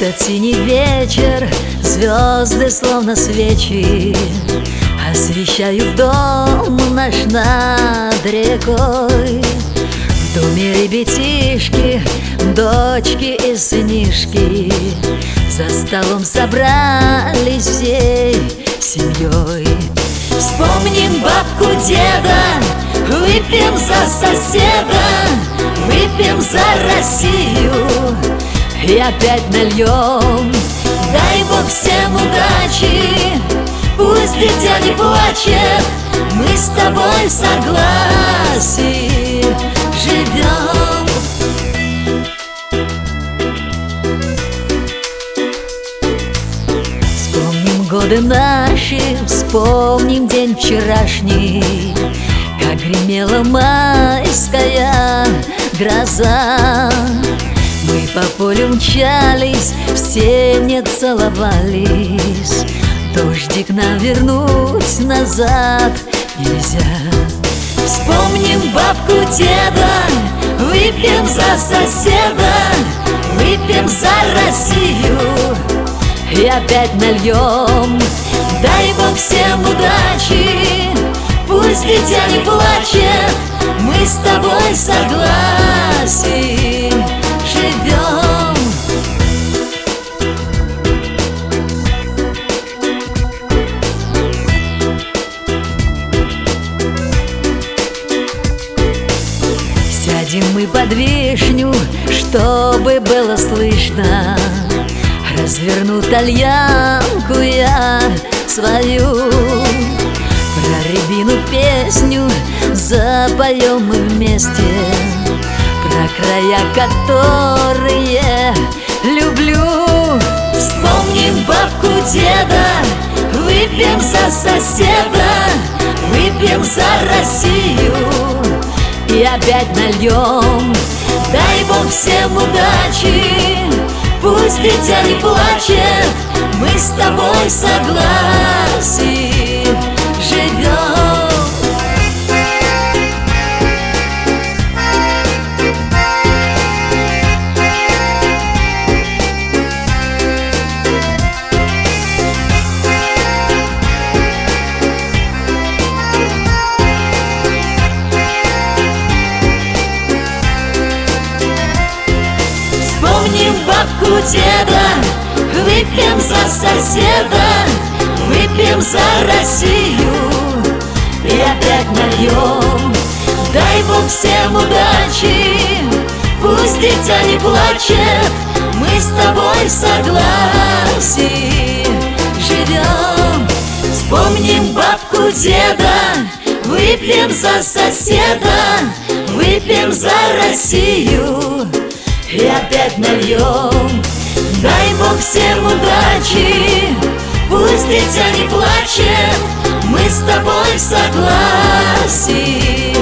Этот синий вечер, звезды словно свечи освещают дом наш над рекой. В доме ребятишки, дочки и сынишки за столом собрались всей семьей. Вспомним бабку, деда, выпьем за соседа, выпьем за Россию и опять нальем. Дай Бог всем удачи, пусть дитя не плачет, мы с тобой в согласии живем. Вспомним годы наши, вспомним день вчерашний, как гремела майская гроза. Мы по полю мчались, все не целовались. Дождик нам вернуть назад нельзя. Вспомним бабку, деда, выпьем за соседа, выпьем за Россию и опять нальем. Дай Бог всем удачи, пусть дитя не плачет, мы с тобой в согласии живем. Сядем мы под вишню, чтобы было слышно, разверну тальянку я свою. Про рябину песню запоем мы вместе, про края, которые люблю. Вспомним бабку, деда, выпьем за соседа, выпьем за Россию и опять нальем. Дай Бог всем удачи, пусть дитя не плачет, мы с тобой в согласии живем. Вспомним бабку, деда, выпьем за соседа, выпьем за Россию и опять нальем. Дай Бог всем удачи, пусть дитя не плачет, мы с тобой в согласии живем. Вспомним бабку, деда, выпьем за соседа, выпьем за Россию и опять нальем. Дай Бог всем удачи, пусть дитя не плачет, мы с тобой в согласии